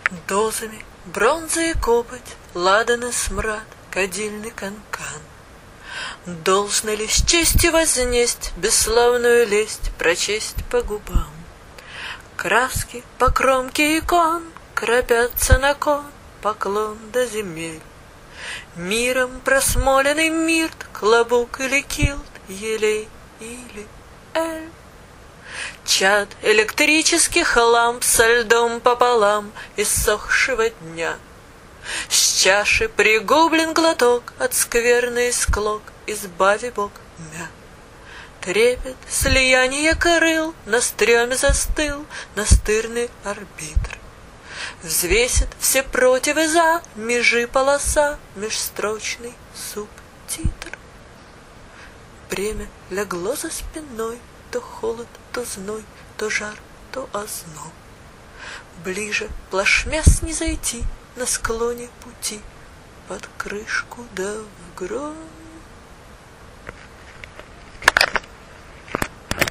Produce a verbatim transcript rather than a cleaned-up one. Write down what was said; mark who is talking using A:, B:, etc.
A: Дозами бронзы и копоть, ладан и смрад, кадильный канкан. Должно ли с честью вознесть, бесславную лесть прочесть по губам? Краски по кромке икон кропятся на кон, поклон до земель. Миром просмоленный мирт, клобук или килт, елей или эль. Чад электрических ламп со льдом пополам иссохшего дня. С чаши пригублен глоток от скверны и склок, избави Бог мя. Трепет слияние крыл на стреме застыл настырный арбитр. Взвесит все против и за, межи полоса, межстрочный субтитр. Бремя легло за спиной, то холод, то зной, то жар, то озноб. Ближе плашмя снизойти на склоне пути, под крышку да в гроб.